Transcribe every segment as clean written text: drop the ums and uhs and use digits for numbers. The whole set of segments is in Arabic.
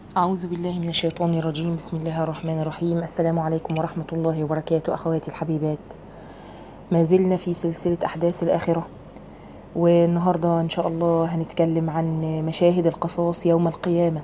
أعوذ بالله من الشيطان الرجيم. بسم الله الرحمن الرحيم. السلام عليكم ورحمة الله وبركاته. أخواتي الحبيبات، ما زلنا في سلسلة أحداث الآخرة، والنهاردة إن شاء الله هنتكلم عن مشاهد القصاص يوم القيامة.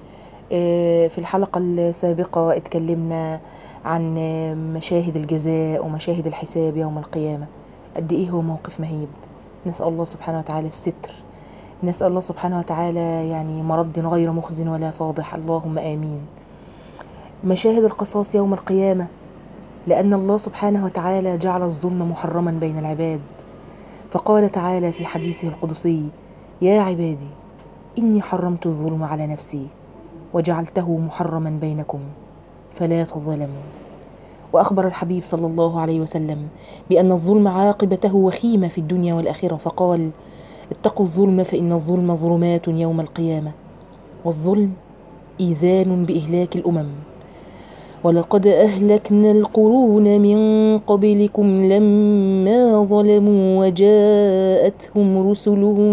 في الحلقة السابقة اتكلمنا عن مشاهد الجزاء ومشاهد الحساب يوم القيامة. قد إيه هو موقف مهيب. نسأل الله سبحانه وتعالى الستر، نسأل الله سبحانه وتعالى يعني مرد غير مخزن ولا فاضح، اللهم آمين. مشاهد القصاص يوم القيامة، لأن الله سبحانه وتعالى جعل الظلم محرما بين العباد، فقال تعالى في حديثه القدسي: يا عبادي إني حرمت الظلم على نفسي وجعلته محرما بينكم فلا تظلموا. وأخبر الحبيب صلى الله عليه وسلم بأن الظلم عاقبته وخيمة في الدنيا والآخرة، فقال: اتقوا الظلم فإن الظلم ظلمات يوم القيامة، والظلم إيذان بإهلاك الأمم. ولقد أهلكنا القرون من قبلكم لما ظلموا وجاءتهم رسلهم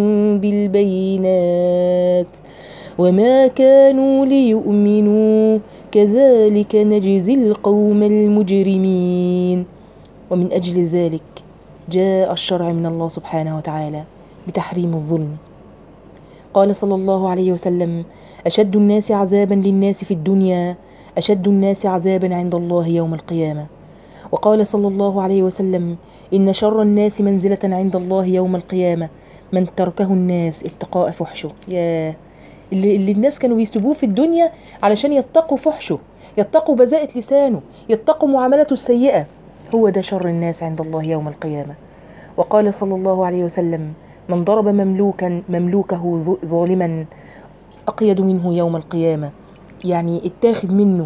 بالبينات وما كانوا ليؤمنوا كذلك نجزي القوم المجرمين. ومن أجل ذلك جاء الشرع من الله سبحانه وتعالى بتحريم الظلم. قال صلى الله عليه وسلم: أشد الناس عذابا للناس في الدنيا أشد الناس عذابا عند الله يوم القيامة. وقال صلى الله عليه وسلم: إن شر الناس منزلة عند الله يوم القيامة من تركه الناس اتقاء فحشه. يا اللي الناس كانوا بيسيبوه في الدنيا علشان يتقوا فحشه، يتقوا بذاءة لسانه، يتقوا معاملته السيئة، هو ده شر الناس عند الله يوم القيامة. وقال صلى الله عليه وسلم: من ضرب مملوكه ظالما أقيد منه يوم القيامة، يعني اتاخذ منه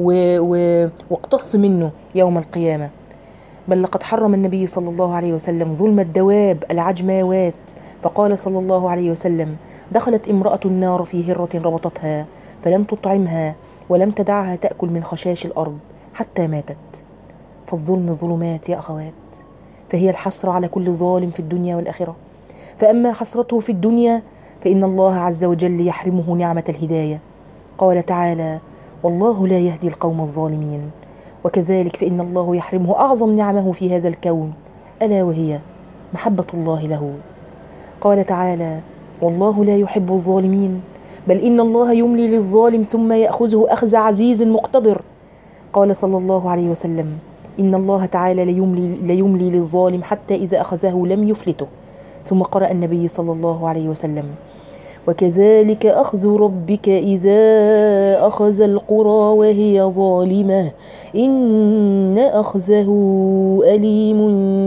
واقتص منه يوم القيامة. بل لقد حرم النبي صلى الله عليه وسلم ظلم الدواب العجماوات، فقال صلى الله عليه وسلم: دخلت امرأة النار في هرة ربطتها فلم تطعمها ولم تدعها تأكل من خشاش الأرض حتى ماتت. فالظلم ظلمات يا أخوات، فهي الحسرة على كل ظالم في الدنيا والآخرة. فأما حسرته في الدنيا فإن الله عز وجل يحرمه نعمة الهداية. قال تعالى: والله لا يهدي القوم الظالمين. وكذلك فإن الله يحرمه أعظم نعمه في هذا الكون، ألا وهي محبة الله له. قال تعالى: والله لا يحب الظالمين بل إن الله يملي للظالم ثم يأخذه أخذ عزيز مقتدر. قال صلى الله عليه وسلم: إن الله تعالى ليملي للظالم حتى إذا أخذه لم يفلته. ثم قرأ النبي صلى الله عليه وسلم: وكذلك أخذ ربك إذا أخذ القرى وهي ظالمة إن أخذه أليم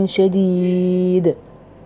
شديد.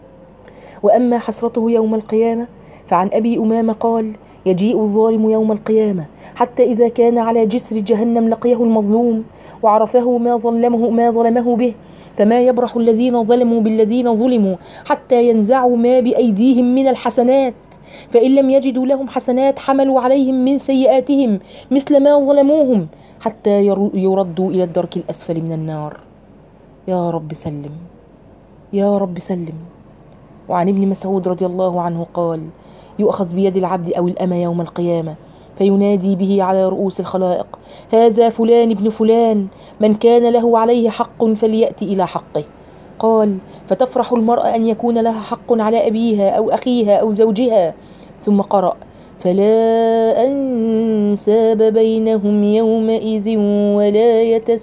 وأما حسرته يوم القيامة فعن أبي أمامة قال: يجيء الظالم يوم القيامة حتى إذا كان على جسر جهنم لقيه المظلوم وعرفه ما ظلمه به، فما يبرح الذين ظلموا بالذين ظلموا حتى ينزعوا ما بأيديهم من الحسنات، فإن لم يجدوا لهم حسنات حملوا عليهم من سيئاتهم مثل ما ظلموهم حتى يردوا إلى الدرك الأسفل من النار. يا رب سلم، يا رب سلم. وعن ابن مسعود رضي الله عنه قال: يؤخذ بيد العبد أو الأمة يوم القيامة فينادي به على رؤوس الخلائق: هذا فلان ابن فلان، من كان له عليه حق فليأتي إلى حقه. قال: فتفرح المرأة أن يكون لها حق على أبيها أو أخيها أو زوجها. ثم قرأ: فلا أنساب بينهم يومئذ ولا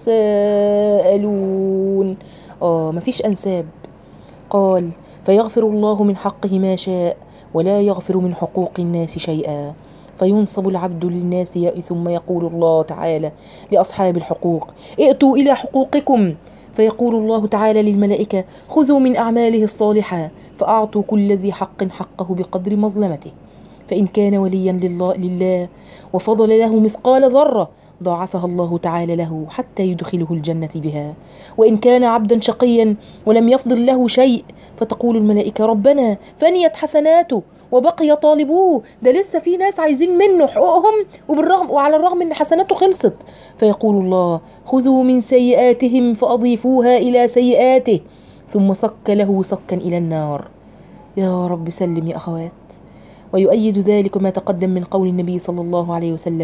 يتساءلون. مفيش أنساب. قال: فيغفر الله من حقه ما شاء ولا يغفر من حقوق الناس شيئا. فينصب العبد للناس ثم يقول الله تعالى لأصحاب الحقوق: ائتوا إلى حقوقكم. فيقول الله تعالى للملائكة: خذوا من أعماله الصالحة فأعطوا كل ذي حق حقه بقدر مظلمته. فإن كان وليا لله وفضل له مثقال ذرة ضاعفها الله تعالى له حتى يدخله الجنة بها. وإن كان عبدا شقيا ولم يفضل له شيء فتقول الملائكة: ربنا فنيت حسناته وبقي طالبوه، ده لسه في ناس عايزين منه حقوقهم وعلى الرغم ان حسناته خلصت. فيقول الله: خذوا من سيئاتهم فأضيفوها إلى سيئاته، ثم صك له صكا إلى النار. يا رب سلم يا أخوات. ويؤيد ذلك ما تقدم من قول النبي صلى الله عليه وسلم: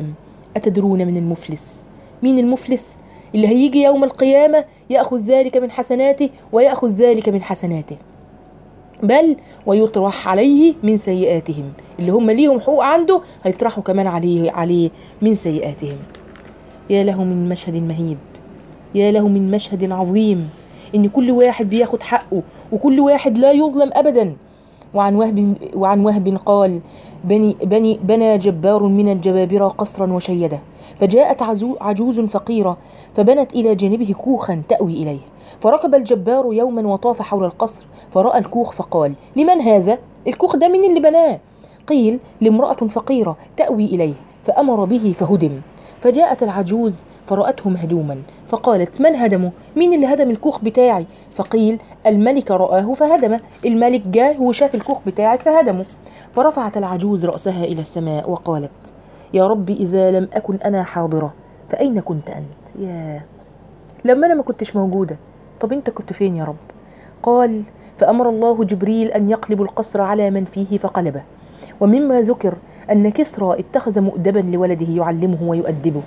أتدرون من المفلس؟ مين المفلس؟ اللي هيجي يوم القيامة يأخذ ذلك من حسناته ويأخذ ذلك من حسناته، بل ويطرح عليه من سيئاتهم، اللي هم ليهم حقوق عنده هيطرحوا كمان عليه من سيئاتهم. يا له من مشهد مهيب، يا له من مشهد عظيم، إن كل واحد بياخد حقه وكل واحد لا يظلم أبدا. وعن وهب قال: بنى جبار من الجبابرة قصرا وشيده، فجاءت عجوز فقيرة فبنت إلى جانبه كوخا تأوي إليه، فركب الجبار يوما وطاف حول القصر فرأى الكوخ فقال: لمن هذا؟ الكوخ ده من اللي بناه؟ قيل: لامرأة فقيرة تأوي إليه، فأمر به فهدم. فجاءت العجوز فرأته مهدوما فقالت: من هدمه؟ مين اللي هدم الكوخ بتاعي؟ فقيل: الملك رآه فهدمه، الملك جاه وشاف الكوخ بتاعك فهدمه. فرفعت العجوز رأسها إلى السماء وقالت: يا رب إذا لم أكن أنا حاضرة فأين كنت أنت؟ لما أنا ما كنتش موجودة، طب أنت كنت فين يا رب؟ قال: فأمر الله جبريل أن يقلب القصر على من فيه فقلبه. ومما ذكر أن كسرى اتخذ مؤدبا لولده يعلمه ويؤدبه،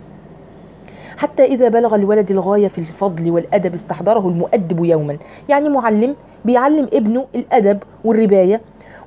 حتى إذا بلغ الولد الغاية في الفضل والأدب استحضره المؤدب يوما، يعني معلم بيعلم ابنه الأدب والرباية.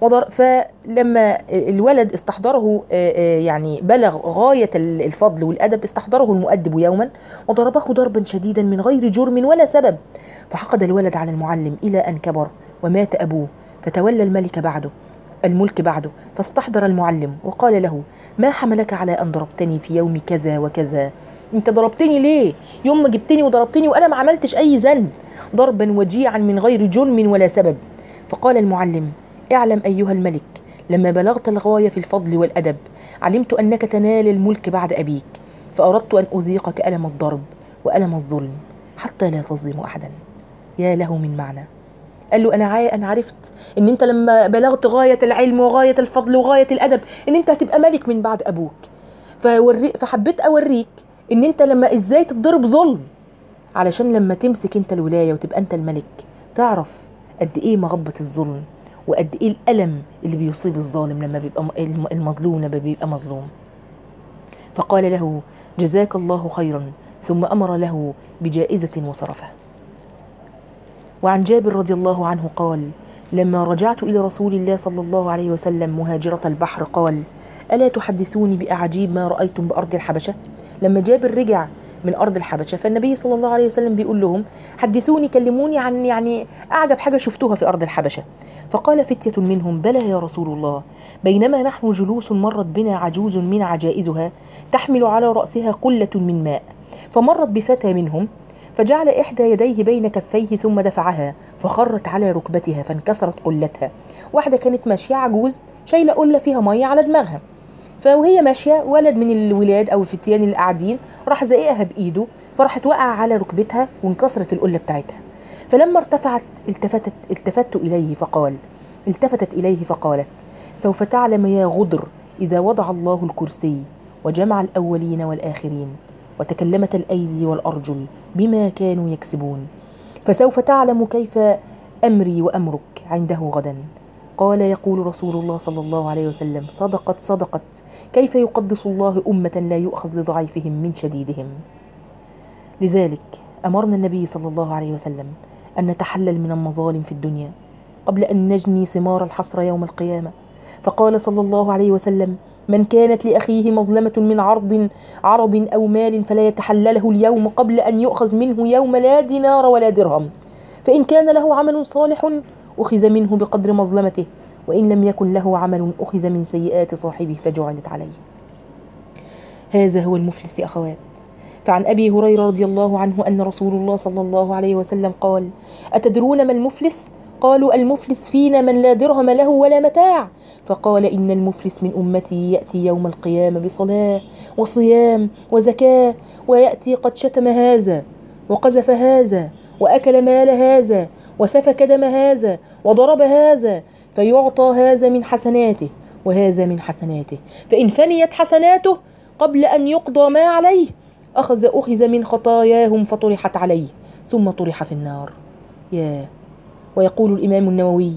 فلما الولد استحضره يعني بلغ غاية الفضل والأدب استحضره المؤدب يوما وضربه ضربا شديدا من غير جرم ولا سبب، فحقد الولد على المعلم إلى أن كبر ومات أبوه، فتولى الملك بعده، فاستحضر المعلم وقال له: ما حملك على أن ضربتني في يوم كذا وكذا؟ انت ضربتني ليه يوم ما جبتني وضربتني وانا ما عملتش اي ذنب، ضربا وجيعا من غير جرم ولا سبب؟ فقال المعلم: اعلم ايها الملك، لما بلغت الغاية في الفضل والادب علمت انك تنال الملك بعد ابيك، فاردت ان اذيقك الم الضرب والم الظلم حتى لا تظلم احدا. يا له من معنى. قال له: انا عرفت ان انت لما بلغت غاية العلم وغاية الفضل وغاية الادب ان انت هتبقى ملك من بعد ابوك، فحبيت اوريك ان انت لما ازاي تتضرب ظلم، علشان لما تمسك انت الولاية وتبقى انت الملك تعرف قد ايه مغبة الظلم وقد ايه الألم اللي بيصيب الظالم لما بيبقى المظلوم لما بيبقى مظلوم. فقال له: جزاك الله خيرا، ثم أمر له بجائزة وصرفه. وعن جابر رضي الله عنه قال: لما رجعت إلى رسول الله صلى الله عليه وسلم مهاجرة البحر قال: ألا تحدثوني بأعجيب ما رأيتم بأرض الحبشة؟ لما جابر رجع من أرض الحبشة فالنبي صلى الله عليه وسلم بيقول لهم: حدثوني، كلموني عن يعني أعجب حاجة شفتوها في أرض الحبشة. فقال فتية منهم: بلى يا رسول الله، بينما نحن جلوس مرت بنا عجوز من عجائزها تحمل على رأسها قلة من ماء، فمرت بفتى منهم فجعل إحدى يديه بين كفيه ثم دفعها فخرت على ركبتها فانكسرت قلتها. واحدة كانت ماشية عجوز شايلة قلة فيها مية على دماغها، فوهي ماشية ولد من الولاد أو الفتيان اللي قاعدين راح زقها بإيده فراحت وقع على ركبتها وانكسرت القلة بتاعتها. فلما ارتفعت التفتت إليه فقالت: سوف تعلم يا غدر إذا وضع الله الكرسي وجمع الأولين والآخرين وتكلمت الأيدي والأرجل بما كانوا يكسبون، فسوف تعلم كيف أمري وأمرك عنده غدا. قال: يقول رسول الله صلى الله عليه وسلم: صدقت كيف يقدس الله أمة لا يؤخذ لضعيفهم من شديدهم. لذلك أمرنا النبي صلى الله عليه وسلم أن نتحلل من المظالم في الدنيا قبل أن نجني ثمار الحسرة يوم القيامة. فقال صلى الله عليه وسلم: من كانت لأخيه مظلمة من عرض أو مال فلا يتحلله اليوم قبل أن يؤخذ منه يوم لا دينار ولا درهم، فإن كان له عمل صالح أخذ منه بقدر مظلمته، وإن لم يكن له عمل أخذ من سيئات صاحبه فجعلت عليه. هذا هو المفلس أخوات. فعن أبي هريرة رضي الله عنه أن رسول الله صلى الله عليه وسلم قال: أتدرون ما المفلس؟ قالوا: المفلس فينا من لا درهم له ولا متاع. فقال: إن المفلس من أمتي يأتي يوم القيامة بصلاة وصيام وزكاة، ويأتي قد شتم هذا وقذف هذا وأكل مال هذا وسفك دم هذا وضرب هذا، فيعطى هذا من حسناته وهذا من حسناته، فإن فنيت حسناته قبل أن يقضى ما عليه أخذ من خطاياهم فطرحت عليه ثم طرح في النار. ويقول الإمام النووي: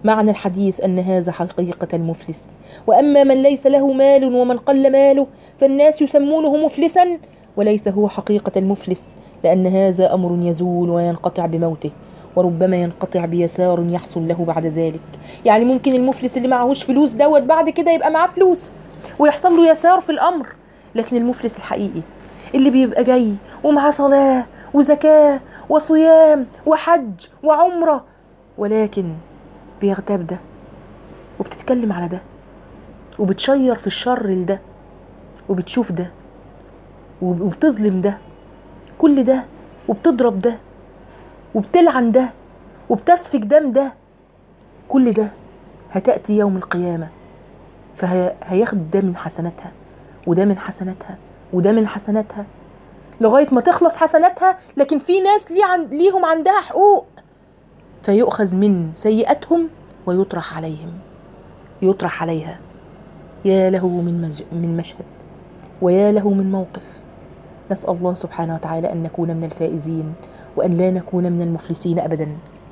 معنى الحديث أن هذا حقيقة المفلس. وأما من ليس له مال ومن قل ماله فالناس يسمونه مفلسا، وليس هو حقيقة المفلس، لأن هذا أمر يزول وينقطع بموته، وربما ينقطع بيسار يحصل له بعد ذلك. يعني ممكن المفلس اللي معهوش فلوس دوت بعد كده يبقى معاه فلوس ويحصل له يسار في الأمر. لكن المفلس الحقيقي اللي بيبقى جاي ومعاه صلاة وزكاة وصيام وحج وعمرة، ولكن بيغتاب ده وبتتكلم على ده وبتشير في الشر لده وبتشوف ده وبتظلم ده، كل ده، وبتضرب ده وبتلعن ده وبتسفك دم ده، كل ده هتأتي يوم القيامة فهياخد ده من حسناتها وده من حسناتها وده من حسناتها لغاية ما تخلص حسناتها. لكن في ناس ليهم عندها حقوق، فيؤخذ من سيئاتهم ويطرح عليهم، يطرح عليها. يا له من مشهد ويا له من موقف. نسأل الله سبحانه وتعالى أن نكون من الفائزين وأن لا نكون من المفلسين أبدا.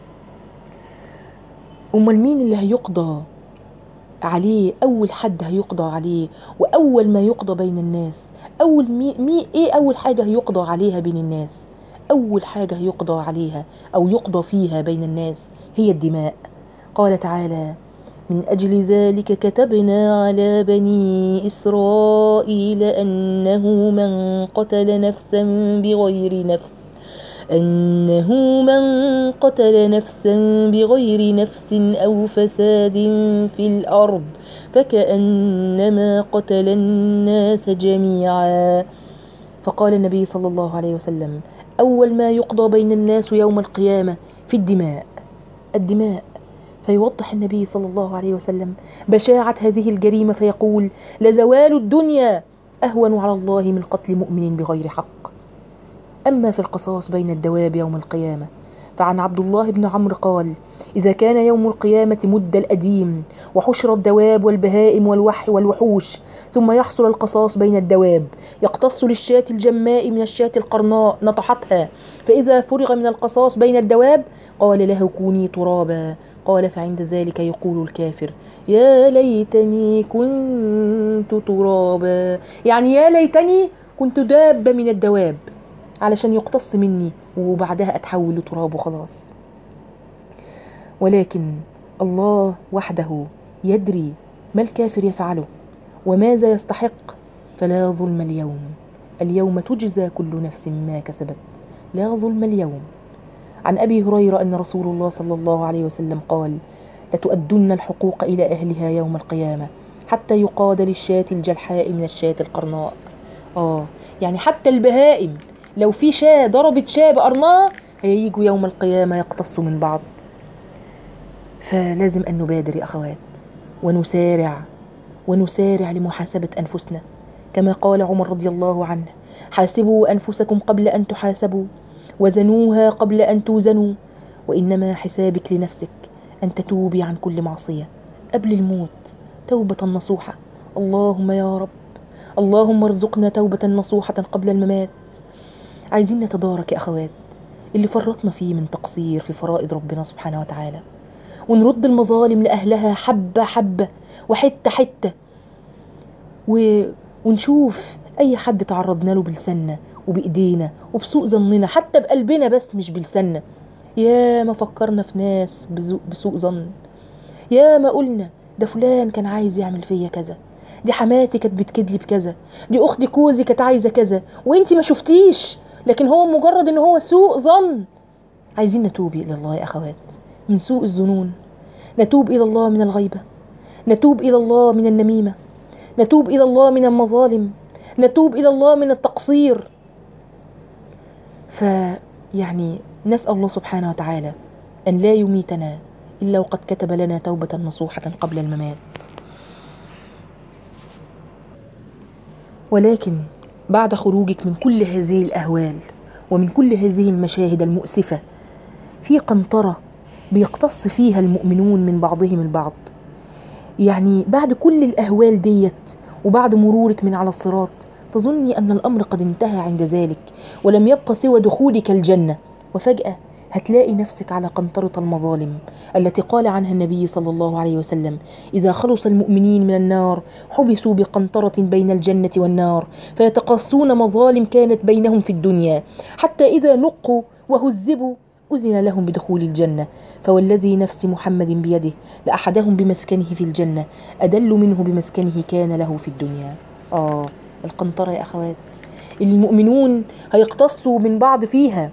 أمال مين اللي هيقضى عليه؟ أول حد هيقضى عليه وأول ما يقضى بين الناس، إيه أول حاجة هيقضى عليها بين الناس؟ أول حاجة هيقضى عليها أو يقضى فيها بين الناس هي الدماء. قال تعالى: من أجل ذلك كتبنا على بني إسرائيل أنه من قتل نفسا بغير نفس أو فساد في الأرض فكأنما قتل الناس جميعا. فقال النبي صلى الله عليه وسلم: أول ما يقضى بين الناس يوم القيامة في الدماء. فيوضح النبي صلى الله عليه وسلم بشاعة هذه الجريمة فيقول: لزوال الدنيا أهون على الله من قتل مؤمن بغير حق. أما في القصاص بين الدواب يوم القيامة فعن عبد الله بن عمرو قال: إذا كان يوم القيامة مد الأديم وحشر الدواب والبهائم والوحوش ثم يحصل القصاص بين الدواب، يقتص للشاة الجماء من الشاة القرناء نطحتها، فإذا فرغ من القصاص بين الدواب قال له: كوني ترابا. قال: فعند ذلك يقول الكافر: يا ليتني كنت ترابا، يعني يا ليتني كنت دابة من الدواب علشان يقتص مني وبعدها أتحول لتراب وخلاص. ولكن الله وحده يدري ما الكافر يفعله وماذا يستحق، فلا ظلم اليوم تجزى كل نفس ما كسبت، لا ظلم اليوم. عن أبي هريرة أن رسول الله صلى الله عليه وسلم قال: لتؤدن الحقوق إلى أهلها يوم القيامة حتى يقاد للشاة الجلحاء من الشاة القرناء. يعني حتى البهائم لو في شاة ضربت شاة بقرنها هييجوا يوم القيامة يقتصوا من بعض. فلازم أن نبادر يا أخوات ونسارع لمحاسبة أنفسنا، كما قال عمر رضي الله عنه: حاسبوا أنفسكم قبل أن تحاسبوا وزنوها قبل أن توزنوا، وإنما حسابك لنفسك أن تتوبي عن كل معصية قبل الموت توبة نصوحة. اللهم يا رب، اللهم ارزقنا توبة نصوحة قبل الممات. عايزين نتدارك يا أخوات اللي فرطنا فيه من تقصير في فرائض ربنا سبحانه وتعالى، ونرد المظالم لأهلها حبة حبة وحتة حتة، ونشوف أي حد تعرضنا له بلساننا وبإيدينا وبسوء ظننا، حتى بقلبنا بس مش بلساننا. يا ما فكرنا في ناس بسوء ظن، يا ما قلنا ده فلان كان عايز يعمل فيا كذا، دي حماتي كانت بتكدلي بكذا، دي أختي كوزي كانت عايزة كذا وانتي ما شفتيش، لكن هو مجرد ان هو سوء ظن. عايزين نتوب إلى الله يا أخوات من سوء الظنون، نتوب إلى الله من الغيبة، نتوب إلى الله من النميمة، نتوب إلى الله من المظالم، نتوب إلى الله من التقصير. فيعني نسأل الله سبحانه وتعالى أن لا يميتنا إلا وقد كتب لنا توبة نصوحة قبل الممات. ولكن بعد خروجك من كل هذه الأهوال ومن كل هذه المشاهد المؤسفة في قنطرة بيقتص فيها المؤمنون من بعضهم البعض. يعني بعد كل الأهوال ديت وبعد مرورك من على الصراط تظني أن الأمر قد انتهى عند ذلك ولم يبقى سوى دخولك الجنة، وفجأة هتلاقي نفسك على قنطرة المظالم التي قال عنها النبي صلى الله عليه وسلم: إذا خلص المؤمنين من النار حبسوا بقنطرة بين الجنة والنار فيتقاصون مظالم كانت بينهم في الدنيا، حتى إذا نقوا وهذبوا أذن لهم بدخول الجنة. فوالذي نفس محمد بيده لأحدهم بمسكنه في الجنة أدل منه بمسكنه كان له في الدنيا. القنطرة يا أخوات المؤمنون هيقتصوا من بعض فيها.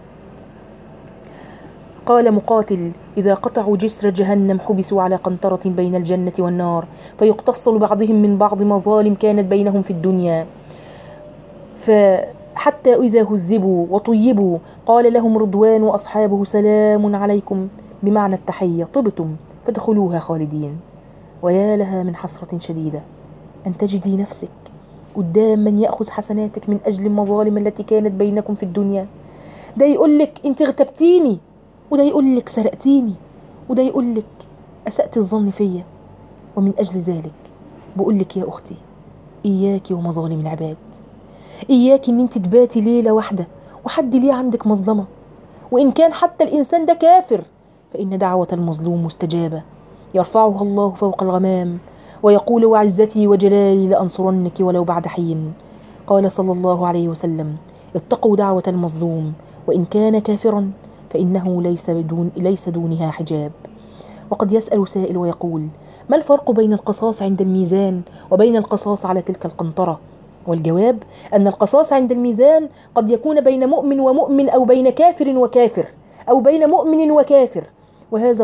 قال مقاتل: إذا قطعوا جسر جهنم حبسوا على قنطرة بين الجنة والنار فيقتص لبعضهم من بعض مظالم كانت بينهم في الدنيا، فحتى إذا هذبوا وطيبوا قال لهم رضوان وأصحابه: سلام عليكم، بمعنى التحية، طبتم فادخلوها خالدين. ويا لها من حسرة شديدة أن تجدي نفسك قدام من يأخذ حسناتك من أجل المظالم التي كانت بينكم في الدنيا. ده يقولك أنت اغتبتيني، وده يقولك سرقتيني، وده يقولك أسأت الظن فيا. ومن أجل ذلك بقولك يا أختي إياكي ومظالم العباد، إياكي أن أنت تباتي ليلة واحدة وحد ليه عندك مظلمة، وإن كان حتى الإنسان ده كافر فإن دعوة المظلوم مستجابة، يرفعها الله فوق الغمام ويقول: وعزتي وجلالي لأنصرنك ولو بعد حين. قال صلى الله عليه وسلم: اتقوا دعوة المظلوم وإن كان كافرا فإنه ليس دونها حجاب. وقد يسأل سائل ويقول: ما الفرق بين القصاص عند الميزان وبين القصاص على تلك القنطرة؟ والجواب أن القصاص عند الميزان قد يكون بين مؤمن ومؤمن، أو بين كافر وكافر، أو بين مؤمن وكافر، وهذا